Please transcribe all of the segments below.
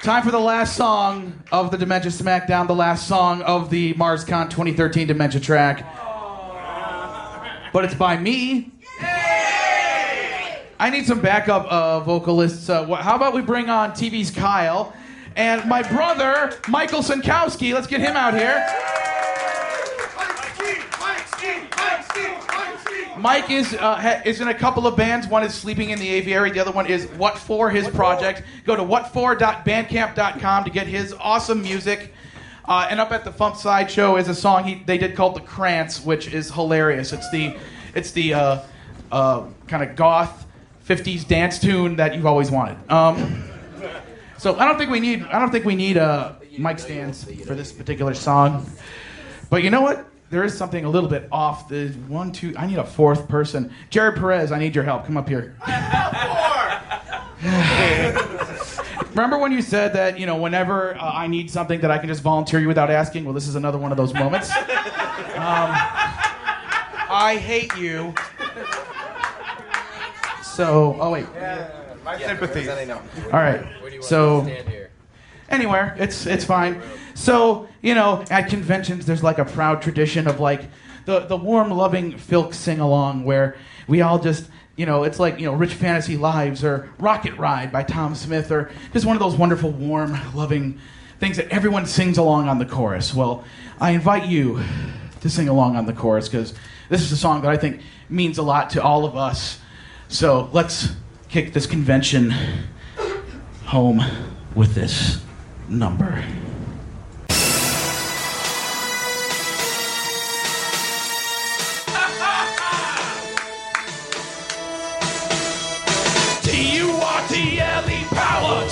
Time for the last song of the Dementia Smackdown, the last song of the MarsCon 2013 Dementia track. But it's by me. I need some backup vocalists. How about we bring on TV's Kyle and my brother, Michael Sinkowski. Let's get him out here. Mike is in a couple of bands. One is Sleeping in the Aviary. The other one is What For, his project. Go to whatfor.bandcamp.com to get his awesome music. And up at the Fump Sideshow is a song they did called The Krantz, which is hilarious. It's the kind of goth 50s dance tune that you've always wanted. So I don't think we need mic stands for this particular song. But you know what? There is something a little bit off. I need a fourth person. Jared Perez, I need your help. Come up here. Remember when you said that, whenever I need something that I can just volunteer you without asking? Well, this is another one of those moments. I hate you. Oh, wait. Yeah, my sympathies. I know. All right. Where do you want So, to stand here? anywhere. It's fine. So, at conventions, there's like a proud tradition of like the warm, loving Filk sing-along where we all just, it's like, Rich Fantasy Lives or Rocket Ride by Tom Smith or just one of those wonderful, warm, loving things that everyone sings along on the chorus. Well, I invite you to sing along on the chorus because this is a song that I think means a lot to all of us. So let's kick this convention home with this number. T-U-R-T-L-E power,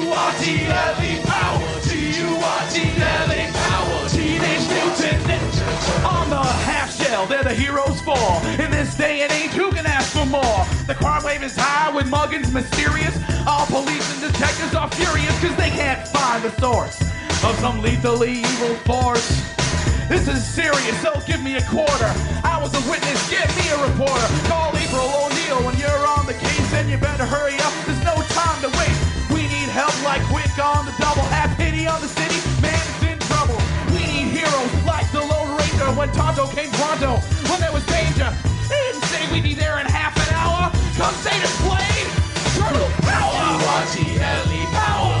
T-U-R-T-L-E power, T-U-R-T-L-E power, Teenage Mutant Ninja. On the half shell, they're the heroes for. In this day and age, who can ask for more? The crime wave is high with muggins mysterious. All police and detectives are furious because they can't find the source of some lethally evil force. This is serious, so give me a quarter. I was a witness, give me a reporter. Call April O'Neil when you're on the case, and you better hurry up, there's no time to waste. We need help like quick on the double. Have pity on the city, man is in trouble. We need heroes like the Lone Ranger when Tonto came pronto, when there was danger. They didn't say we'd be there in half an hour. Come say displayed, turtle power. T-U-R-T-L-E power,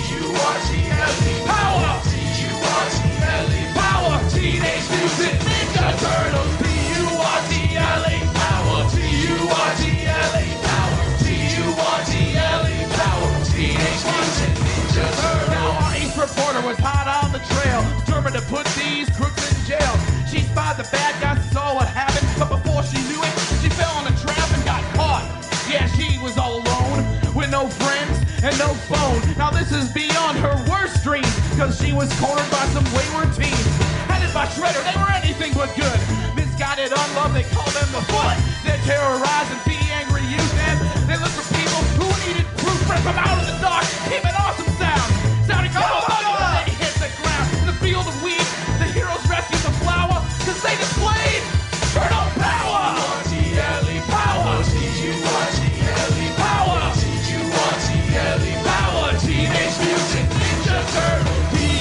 T-U-R-T-L-E power, T-U-R-T-L-E power, Teenage Mutant Ninja Turtles, T-U-R-T-L-E power, T-U-R-T-L-E power, T-U-R-T-L-E power, Teenage Mutant Ninja Turtles. Now our East reporter was hot on the trail, determined to put these crooks in jail. She spied the bad guys and saw what happened, but before she knew it, she fell in a trap and got caught. Yeah, she was all alone, with no friends and no phone. Now this is beyond her worst dreams, cause she was cornered by some wayward teens. Headed by Shredder, they were anything but good. Misguided, unloved, they call them the Foot. They terrorize and be angry youth, and they look for people who needed proof. Rip them out of the dark, keep an awesome sound. Sounding when they hit the ground. In the field of weeds, the heroes rescue the flower, cause they displayed turtle power. T-U-R-T-L-E power, T-U-R-T-L-E power, T-U-R-T-L-E power, Teenage Mutant Ninja Turtles,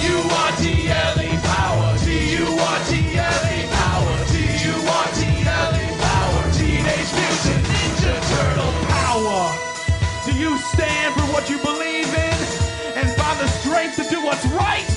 T-U-R-T-L-E power, T-U-R-T-L-E power, T-U-R-T-L-E power, Teenage Mutant Ninja Turtle power. Do you stand for what you believe in and find the strength to do what's right?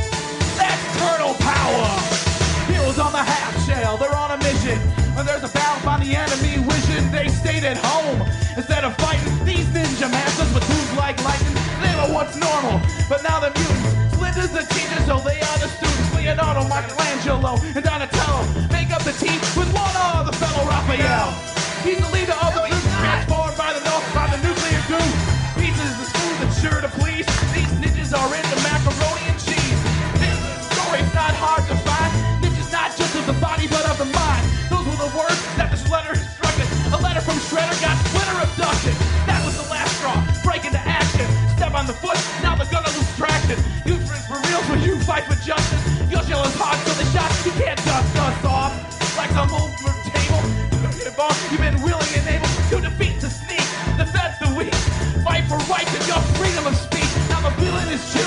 That's turtle power. Heroes on the half shell, they're on a mission. When there's a battle, find the enemy wishing they stayed at home. Instead of fighting these ninja masters with moves like lightning, they were once normal, but now they're mutants. Splinter's the teacher, so they are the students. Leonardo, Michelangelo, and Donatello make up the team with one other fellow, Raphael. He's the leader of the group, transformed by the North by the nuclear goo. Pizza is the smooth and sure to please. These ninjas are into macaroni and cheese. This story's not hard to find. Ninjas not just of the body, but of the mind. Those were the words that the Shredder instructed. A letter from Shredder got Splinter abducted. That was the last straw. Break into action. Step on the foot, now they're gonna lose traction. You friends for real, so you fight for justice. Your shell is hard, so the shot you can't dust us off. Like some old table, you've been willing and able to defeat the sneak. Defend the weak. Fight for rights and your freedom of speech. Now the villain is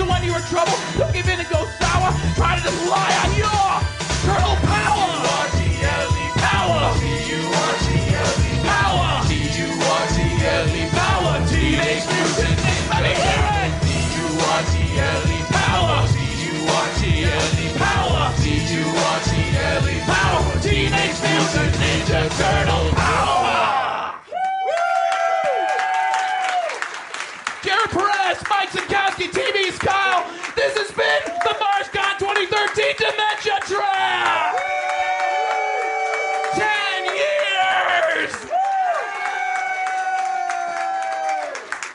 when you're in trouble. Don't give in and go sour. Try to just lie on your turtle power. T-U-R-T-L-E power. T-U-R-T-L-E power. T-U-R-T-L-E power. Teenage Mutant Ninja. Let me hear it. T-U-R-T-L-E power. T-U-R-T-L-E power. T-U-R-T-L-E power. Teenage Mutant Ninja Turtle power. Jared Perez, Mike Sinkowski, TV's Kyle. This has been the MarsCon 2013.